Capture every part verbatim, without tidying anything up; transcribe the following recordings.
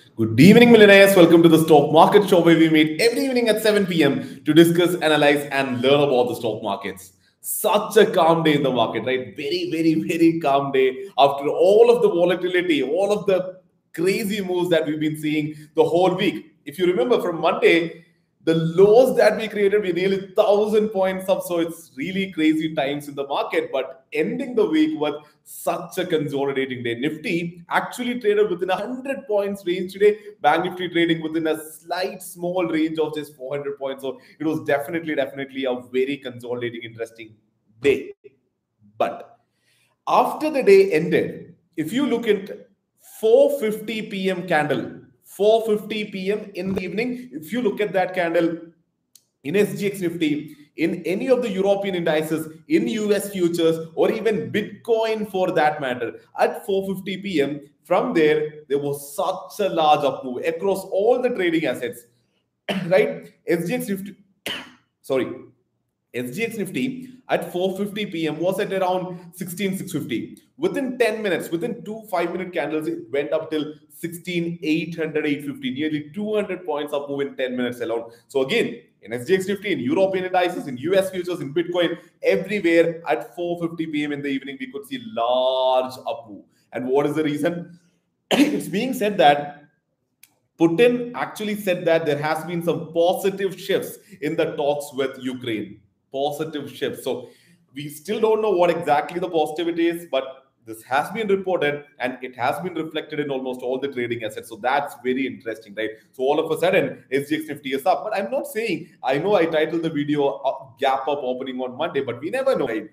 Good evening, millionaires. Welcome to the Stock Market Show, where we meet every evening at seven p m to discuss, analyze, and learn about the stock markets. Such a calm day in the market, right? Very, very, very calm day after all of the volatility, all of the crazy moves that we've been seeing the whole week. If you remember from Monday, the lows that we created were nearly one thousand points up. So it's really crazy times in the market. But ending the week with such a consolidating day. Nifty actually traded within a one hundred points range today. Bank Nifty trading within a slight small range of just four hundred points. So it was definitely, definitely a very consolidating, interesting day. But after the day ended, if you look at four fifty p m candle, four fifty p m in the evening, if you look at that candle in S G X Nifty, in any of the European indices, in U S futures, or even Bitcoin for that matter, at four fifty p m, from there, there was such a large up move across all the trading assets, right? S G X Nifty, sorry, S G X Nifty at four fifty p m was at around sixteen six fifty. Within ten minutes, within two five minute candles, it went up till sixteen eight hundred, eight fifty, nearly two hundred points up move in ten minutes alone. So again, in S G X Nifty, in European indices, in U S futures, in Bitcoin, everywhere at four fifty p m in the evening, we could see large up move. And what is the reason? It's being said that Putin actually said that there has been some positive shifts in the talks with Ukraine. Positive shifts. So we still don't know what exactly the positivity is, but this has been reported and it has been reflected in almost all the trading assets. So that's very interesting, right? So all of a sudden, S G X Nifty is up. But I'm not saying, I know I titled the video uh, Gap Up opening on Monday, but we never know, right?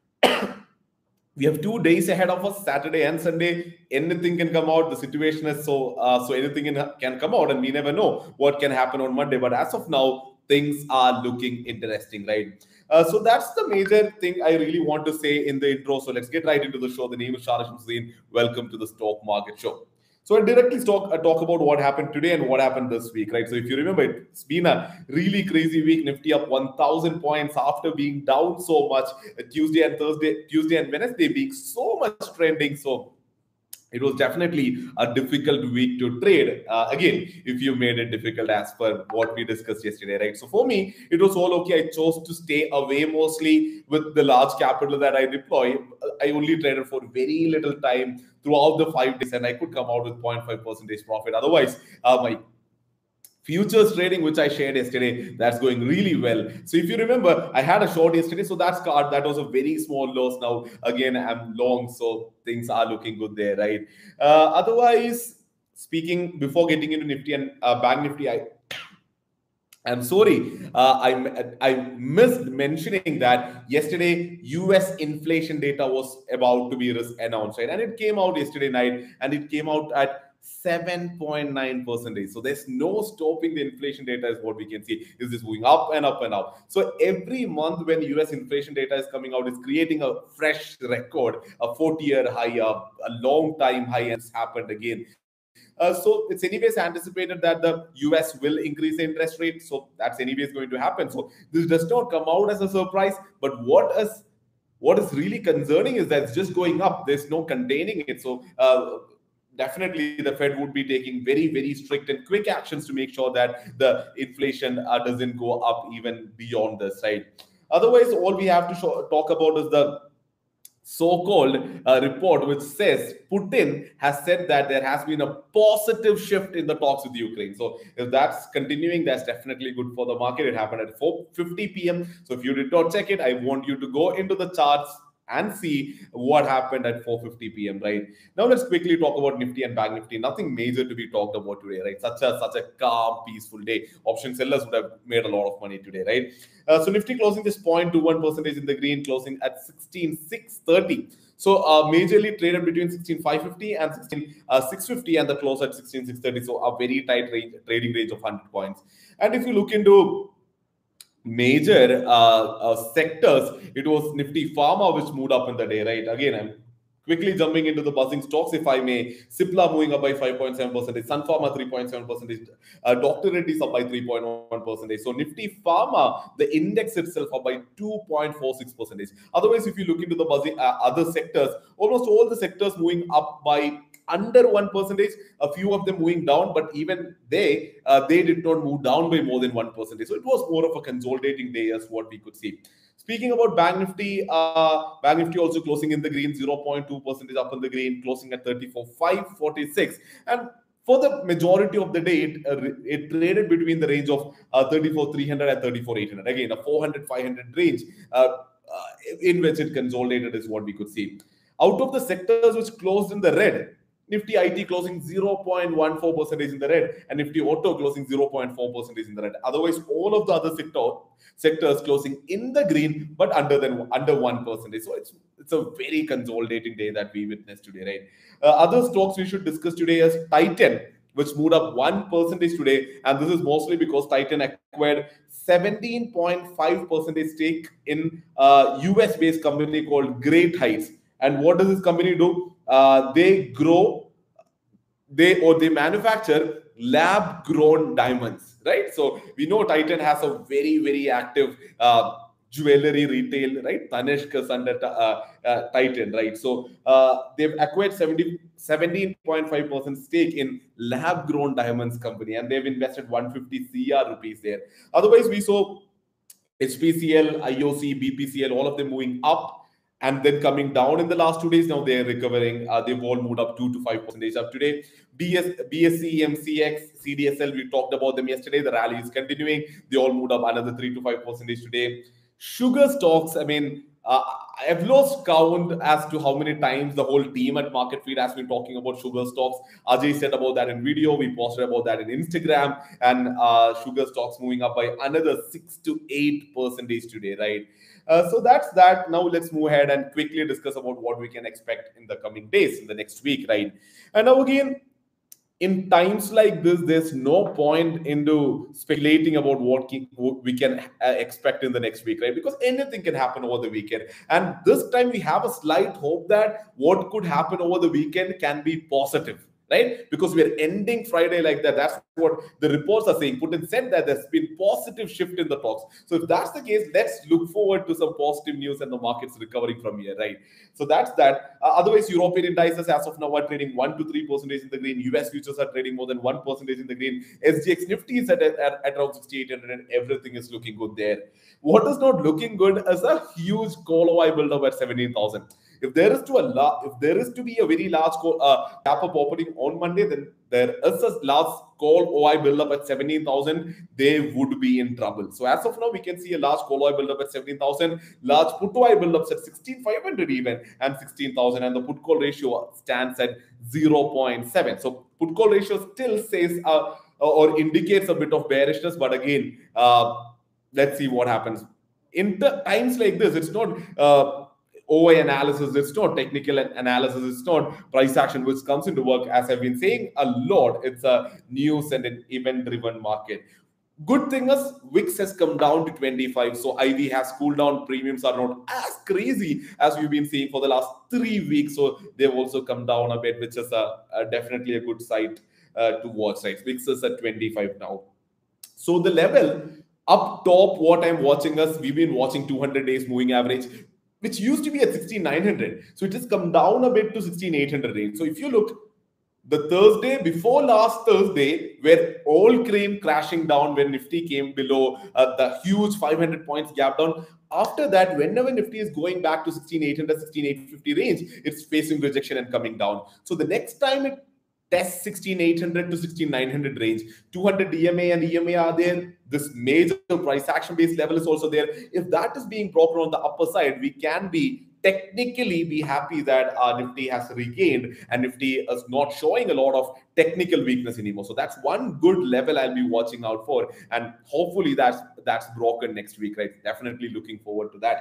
We have two days ahead of us, Saturday and Sunday. Anything can come out. The situation is so uh, so anything in, can come out, and we never know what can happen on Monday. But as of now, things are looking interesting, right? Uh, so that's the major thing I really want to say in the intro. So let's get right into the show. The name is Sharash Hussain. Welcome to the Stock Market Show. So I'll directly talk, uh, talk about what happened today and what happened this week, right? So if you remember, it's been a really crazy week. Nifty up one thousand points after being down so much. Uh, Tuesday and Thursday, Tuesday and Wednesday being so much trending. So it was definitely a difficult week to trade. Uh, again, if you made it difficult as per what we discussed yesterday, right? So for me, it was all okay. I chose to stay away mostly with the large capital that I deploy. I only traded for very little time throughout the five days, and I could come out with zero point five percentage profit. Otherwise, uh, my futures trading, which I shared yesterday, that's going really well. So if you remember, I had a short yesterday, so that's card that was a very small loss. Now again, I'm long, so things are looking good there, right? Uh, otherwise, speaking before getting into Nifty and uh, Bank Nifty, I I'm sorry, uh, I, I missed mentioning that yesterday U S inflation data was about to be announced, right? And it came out yesterday night, and it came out at seven point nine percent. So there's no stopping the inflation data is what we can see. Is this going up and up and up? So every month when U S inflation data is coming out, it's creating a fresh record, a forty-year high, a, a long time high, and it's happened again. Uh, so it's anyways anticipated that the U S will increase the interest rate. So that's anyways going to happen. So this does not come out as a surprise. But what is what is really concerning is that it's just going up. There's no containing it. So uh, definitely the Fed would be taking very, very strict and quick actions to make sure that the inflation uh, doesn't go up even beyond this, right? Otherwise, all we have to show, talk about is the so-called uh, report which says Putin has said that there has been a positive shift in the talks with Ukraine. So if that's continuing, that's definitely good for the market. It happened at four fifty p m. So if you did not check it, I want you to go into the charts and see what happened at four fifty p m, right? Now let's quickly talk about Nifty and Bank Nifty. Nothing major to be talked about today, right? Such a such a calm, peaceful day. Option sellers would have made a lot of money today, right? Uh, so Nifty closing this zero point two one percentage in the green, closing at sixteen six thirty. So uh, majorly traded between sixteen five fifty and sixteen six fifty, and the close at sixteen six thirty. So a very tight range, trading range of one hundred points. And if you look into major uh, uh, sectors, it was Nifty Pharma which moved up in the day, right? Again, I'm Quickly jumping into the buzzing stocks, if I may. Cipla moving up by five point seven percent, Sun Pharma three point seven percent, uh, Doctor Reddy's up by three point one percent. So Nifty Pharma, the index itself up by two point four six percent. Otherwise, if you look into the buzzing, uh, other sectors, almost all the sectors moving up by under one percentage, a few of them moving down, but even they uh, they did not move down by more than one percentage. So it was more of a consolidating day as what we could see. Speaking about Bank Nifty, uh, Bank Nifty also closing in the green, zero point two percent up in the green, closing at thirty-four thousand five hundred forty-six. And for the majority of the day, it, uh, it traded between the range of uh, thirty-four thousand three hundred and thirty-four thousand eight hundred. Again, a four hundred five hundred range uh, uh, in which it consolidated is what we could see. Out of the sectors which closed in the red, Nifty I T closing zero point one four percent in the red, and Nifty Auto closing zero point four percent in the red. Otherwise, all of the other sector sectors closing in the green, but under than under one percent. So it's it's a very consolidating day that we witnessed today, right? Uh, other stocks we should discuss today is Titan, which moved up one percentage today, and this is mostly because Titan acquired seventeen point five percent stake in a U S-based company called Great Heights. And what does this company do? Uh, they grow, they or they manufacture lab-grown diamonds, right? So we know Titan has a very, very active uh, jewelry retail, right? Tanishq is under uh, uh, Titan, right? So uh, they've acquired seventeen point five percent stake in lab-grown diamonds company, and they've invested one hundred fifty crore rupees there. Otherwise, we saw H P C L, I O C, B P C L, all of them moving up and then coming down in the last two days. Now they're recovering. Uh, they've all moved up two to five percent up today. B S, B S C, M C X, C D S L, we talked about them yesterday. The rally is continuing. They all moved up another three to five percent today. Sugar stocks, I mean, uh, I've lost count as to how many times the whole team at Market Feed has been talking about sugar stocks. Ajay said about that in video. We posted about that in Instagram. And uh, sugar stocks moving up by another six to eight percent today, right? Uh, so that's that. Now let's move ahead and quickly discuss about what we can expect in the coming days, in the next week, right? And now again, in times like this, there's no point into speculating about what we can expect in the next week, right? Because anything can happen over the weekend. And this time we have a slight hope that what could happen over the weekend can be positive, right? Because we are ending Friday like that. That's what the reports are saying. Putin said that there's been positive shift in the talks. So if that's the case, let's look forward to some positive news and the market's recovering from here, right? So that's that. Uh, otherwise, European indices as of now are trading one to three percent in the green. U S futures are trading more than one percent in the green. S G X Nifty is at, at, at around sixty-eight hundred and everything is looking good there. What is not looking good is a huge call O I build-up at seventeen thousand. If there is to a la- if there is to be a very large call, uh, gap up opening on Monday, then there is a large call O I build up at seventeen thousand. They would be in trouble. So as of now, we can see a large call O I build up at seventeen thousand, large put O I build ups at sixteen thousand five hundred even, and sixteen thousand, and the put call ratio stands at zero point seven. So put call ratio still says uh, or indicates a bit of bearishness, but again, uh, let's see what happens. In the times like this, it's not uh, O I analysis, it's not technical analysis, it's not price action which comes into work. As I've been saying a lot, it's a news and an event-driven market. Good thing is V I X has come down to twenty-five, so I V has cooled down. Premiums are not as crazy as we've been seeing for the last three weeks, so they've also come down a bit, which is a, a definitely a good site uh, to watch. Right, V I X is at twenty-five now. So the level up top, what I'm watching is we've been watching two hundred days moving average, which used to be at sixteen thousand nine hundred. So it has come down a bit to sixteen thousand eight hundred range. So if you look, the Thursday before last Thursday, where all came crashing down when Nifty came below uh, the huge five hundred points gap down. After that, whenever Nifty is going back to sixteen thousand eight hundred, sixteen thousand eight hundred fifty range, it's facing rejection and coming down. So the next time it tests sixteen thousand eight hundred to sixteen thousand nine hundred range, two hundred D M A and E M A are there. This major price action based level is also there. If that is being broken on the upper side, we can be technically be happy that uh, Nifty has regained and Nifty is not showing a lot of technical weakness anymore. So that's one good level I'll be watching out for, and hopefully that's that's broken next week, right? Definitely looking forward to that.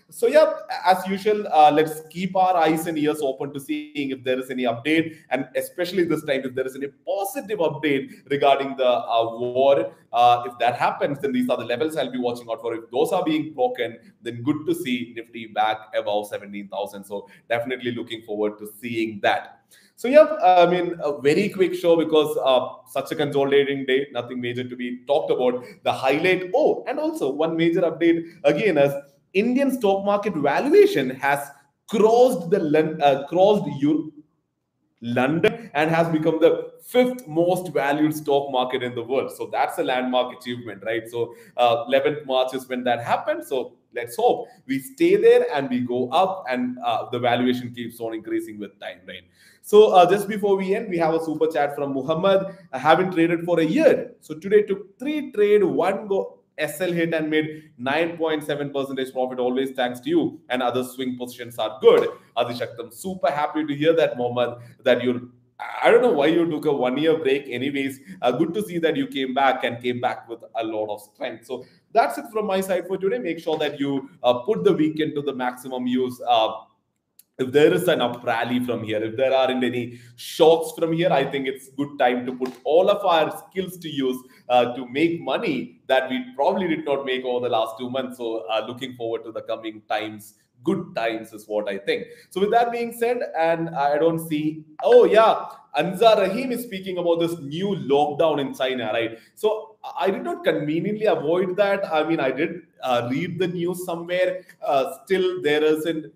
So yeah, as usual, uh, let's keep our eyes and ears open to seeing if there is any update, and especially this time, if there is any positive update regarding the uh, war. Uh, if that happens, then these are the levels I'll be watching out for. If those are being broken, then good to see Nifty back above seventeen thousand. So definitely looking forward to seeing that. So yeah, I mean, a very quick show because uh, such a consolidating day, nothing major to be talked about. The highlight, oh, and also one major update again as Indian stock market valuation has crossed the uh, crossed Europe, London, and has become the fifth most valued stock market in the world. So that's a landmark achievement, right? So uh, eleventh March is when that happened. So let's hope we stay there and we go up, and uh, the valuation keeps on increasing with time, right? So uh, just before we end, we have a super chat from Muhammad. I haven't traded for a year. So today took three trade, one go S L hit and made nine point seven percentage profit. Always thanks to you, and other swing positions are good. Adishaktam, super happy to hear that, Mohammed, that you're I don't know why you took a one year break. Anyways, uh, good to see that you came back and came back with a lot of strength. So that's it from my side for today. Make sure that you uh, put the weekend to the maximum use. Uh, if there is an up rally from here, if there aren't any shocks from here, I think it's good time to put all of our skills to use uh, to make money that we probably did not make over the last two months. So uh, looking forward to the coming times. Good times is what I think. So with that being said, and I don't see, oh yeah, Anzar Rahim is speaking about this new lockdown in China, right? So I did not conveniently avoid that. I mean, I did uh, read the news somewhere. Uh, still, there isn't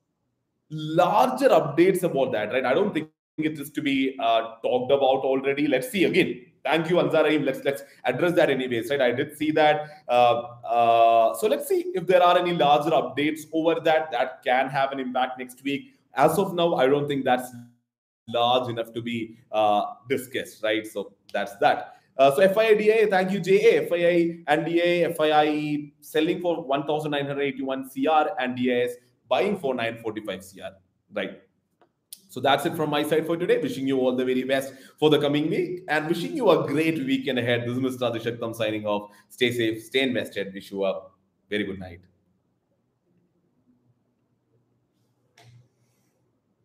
larger updates about that, right? I don't think it is to be uh, talked about already. Let's see again. Thank you, Anzar Rahim. Let's let's address that anyways, right? I did see that. Uh, uh, so let's see if there are any larger updates over that that can have an impact next week. As of now, I don't think that's large enough to be uh, discussed, right? So that's that. Uh, so F I I D A, thank you, J A. F I I and D A, F I I selling for one thousand nine hundred eighty-one C R and D A is buying for nine forty-five C R, right? So that's it from my side for today. Wishing you all the very best for the coming week and wishing you a great weekend ahead. This is Mister Adishaktam signing off. Stay safe, stay invested. Wish you a very good night.